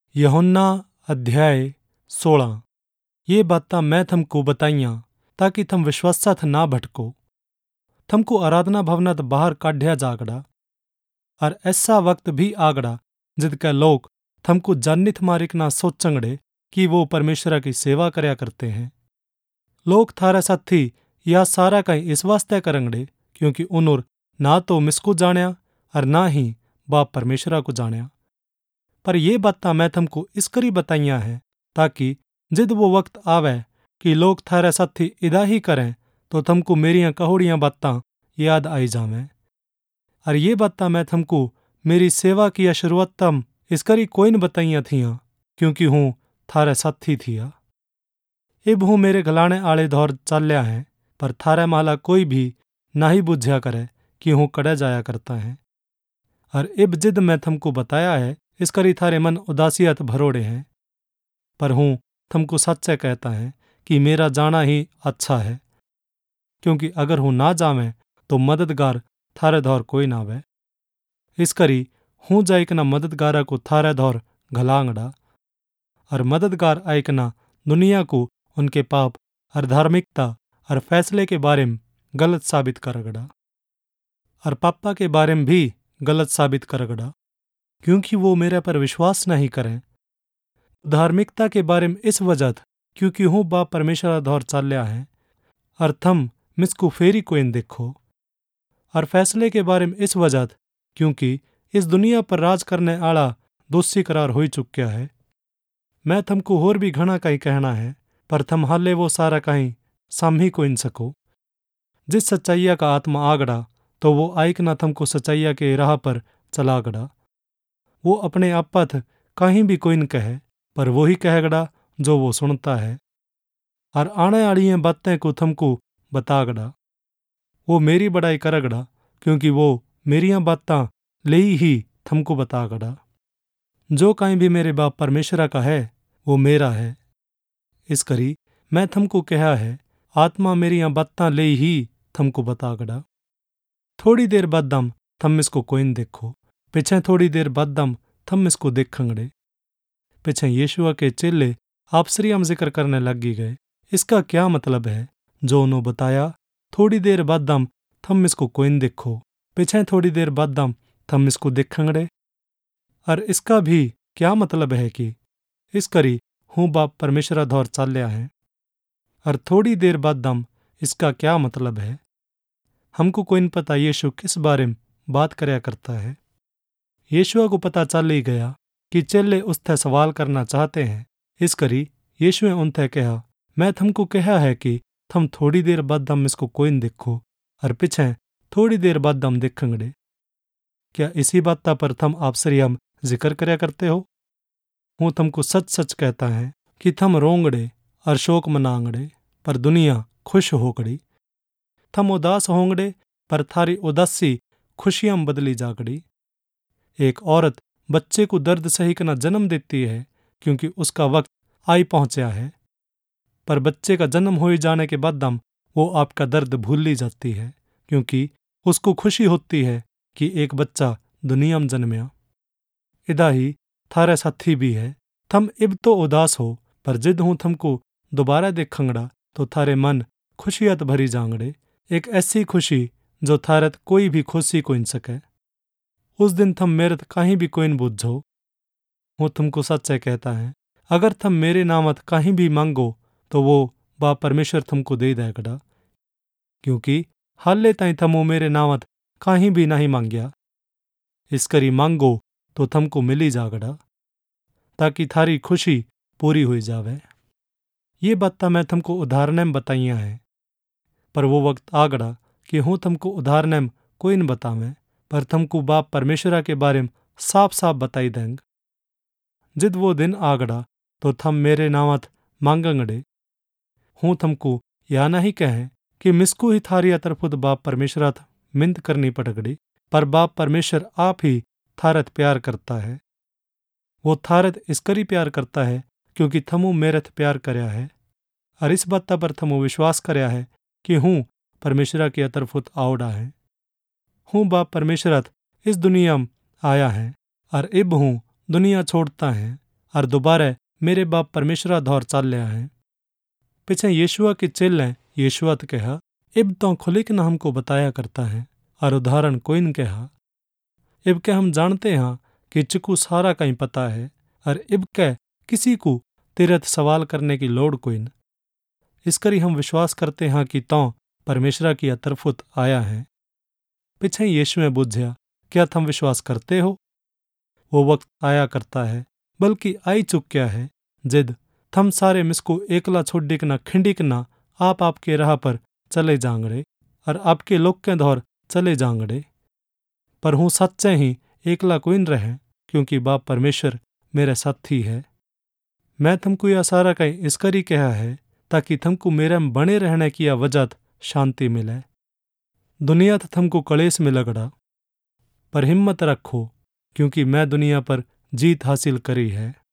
यूहन्ना अध्याय 16। ये बातां मैं थमको बताइयां ताकि थम विश्वासाथ ना भटको। थमको आराधना भवनात बाहर काढ़या जागड़ा और ऐसा वक्त भी आगड़ा जिदकै लोग थमको जानिथ मारिक ना सोचंगड़े कि वो परमेश्वरा की सेवा करया करते हैं। लोग थारे साथी या सारा कहीं इस वास्ते करंगड़े क्योंकि उन्होंने ना तो मिसको जाण्या और ना ही बाप परमेश्वरा को जाण्या। पर ये बातां मैं थमको इस करी बताइयां हैं ताकि जिद वो वक्त आवे कि लोग थारे साथी इदा ही करें तो थमको मेरियां कहोड़ियां बातां याद आई जावें। और ये बातां मैं थमको मेरी सेवा की शुरुआत तम इस करी कोई न बताइयां थियां क्योंकि हूँ थारे साथी थिया। इब हूँ मेरे गलाने आले दौर चाल्या है, पर थारे माला कोई भी ना ही बुझ्या करे कि हूँ कड़े जाया करता है। और इब जिद मैं थमको बताया है इस करी थारे मन उदासियत भरोड़े हैं। पर हूँ थमको सच्चे कहता है कि मेरा जाना ही अच्छा है, क्योंकि अगर हूँ ना जावें तो मददगार थारे दौर कोई ना आवे। इस करी हूँ जाइकना मददगारा को थारे दौर घलांगड़ा और मददगार आइकना दुनिया को उनके पाप और धार्मिकता और फैसले के बारे में गलत साबित करगड़ा और पापा के बारे में भी गलत साबित करगड़ा, क्योंकि वो मेरे पर विश्वास नहीं करें। धार्मिकता के बारे में इस वजह क्योंकि हूँ बाप परमेश्वर दौर चाल्या है और थम मिसको फेरी कोइन देखो। और फैसले के बारे में इस वजह क्योंकि इस दुनिया पर राज करने आला दोषी करार हो चुक्या है। मैं थमको होर भी घना कहीं कहना है, पर थम हाले वो सारा कहीं सामही को इन सको। जिस सच्चाइया का आत्मा आगड़ा तो वो आइक ना थमको सच्चाइया के राह पर चलागड़ा। वो अपने आपथ कहीं भी कोई न कहे, पर वो ही कहगड़ा जो वो सुनता है और आने आली बातें को थमको बतागड़ा। वो मेरी बड़ाई करगड़ा क्योंकि वो मेरियां बातां ले ही थमको बतागड़ा। जो कहीं भी मेरे बाप परमेश्वरा का है वो मेरा है। इस करी मैं थमको कहा है आत्मा मेरियां बातां ले ही थमको बतागड़ा। थोड़ी देर बाद दम थम इसको कोई न देखो, पिछे थोड़ी देर बाद दम थम इसको देखंगड़े। पिछे यीशुआ के चेले आपसरियाम जिक्र करने लगी गए, इसका क्या मतलब है जो उन्होंने बताया, थोड़ी देर बाद दम थम इसको कोई न देखो, पिछे थोड़ी देर बाद दम थम इसको देखंगड़े। और इसका भी क्या मतलब है कि इस करी हूँ बाप परमेश्वरा दौर चाल्या है। और थोड़ी देर बाद दम इसका क्या मतलब है, हमको कोई न पता यीशु किस बारे में बात करया करता है। यीशुआ को पता चल ही गया कि चेले उससे सवाल करना चाहते हैं। इस करी यीशुए उनसे कहा, मैं थमको कहा है कि थम थोड़ी देर बाद दम इसको कोई न देखो और पिछे थोड़ी देर बाद दम देखंगड़े। क्या इसी बात पर थम आपसरियाम जिक्र करया करते हो? हूँ थमको सच सच कहता है कि थम रोंगड़े और शोक मनांगड़े, पर दुनिया खुश होगड़ी। थम उदास होंगड़े, पर थारी उदासी खुशियां बदली जागड़ी। एक औरत बच्चे को दर्द सहीकना जन्म देती है क्योंकि उसका वक्त आई पहुंचा है, पर बच्चे का जन्म हो जाने के बाद दम वो आपका दर्द भूल ली जाती है क्योंकि उसको खुशी होती है कि एक बच्चा दुनिया में जन्मया। इदा ही थारे साथी भी है। थम इब तो उदास हो, पर जिद हूँ थमको दोबारा देखंगड़ा तो थारे मन खुशियत भरी जांगड़े, एक ऐसी खुशी जो थारत कोई भी खुशी को इन सके। उस दिन थम मेरत कहीं भी कोई न बुझो। वो तुमको सच्चे कहता है, अगर थम मेरे नामत कहीं भी मांगो तो वो बाप परमेश्वर तुमको दे देगड़ा, क्योंकि हाले ताई थमो मेरे नामत कहीं भी नहीं मांगया। इस करी मांगो तो थमको मिली जागड़ा, ताकि थारी खुशी पूरी हुई जावे। ये बातें मैं तुमको उदाहरण में बताइयां हैं, पर वो वक्त आगड़ा कि हूँ तुमको उदाहरण में कोई न बतावे, पर तुमको बाप परमेश्वरा के बारे में साफ साफ बताई देंगे। जिद वो दिन आगड़ा तो थम मेरे नामत मांगंगड़े। हूँ तुमको या नहीं कहें कि मिसको ही थारी तरफुद बाप परमेश्वरात मिन्त करनी पड़गड़ी, पर बाप परमेश्वर आप ही थारत प्यार करता है। वो थारत इस करी प्यार करता है क्योंकि थमू मेरत प्यार करया है और इस बात पर थमू विश्वास करया है कि हूँ परमेश्वरा की तरफुत आवड़ा है। हूँ बाप परमेश्वरत इस दुनिया में आया है और इब हूँ दुनिया छोड़ता है और दोबारा मेरे बाप परमेश्वरा धौर चाल्या है। पिछे यीशुआ के चेलें यीशुआत कहा, इब तो खुलिक न हमको बताया करता है और उदाहरण कोई न कहा। इब के हम जानते हैं कि चिकू सारा कहीं पता है और इब के किसी को तेरे सवाल करने की लोड़ कोई न। इस करी हम विश्वास करते हैं कि तो परमेश्वरा की तरफुत आया है। पिछे यीशु ने बुझ्या, क्या थम विश्वास करते हो? वो वक्त आया करता है, बल्कि आई चुक्या है, जिद थम सारे मिसको एकला छोड़िक न खिंडिक न आप आपके राह पर चले जांगड़े और आपके लोग के दौर चले जांगड़े। पर हूँ सच्चे ही एकला कोई न रहे, क्योंकि बाप परमेश्वर मेरे साथी है। मैं थमको यह सारा कहीं इस करी कहा है ताकि थमको मेरे में बने रहने की वजह शांति मिले। दुनिया तो थमको कलेश में लगड़ा, पर हिम्मत रखो, क्योंकि मैं दुनिया पर जीत हासिल करी है।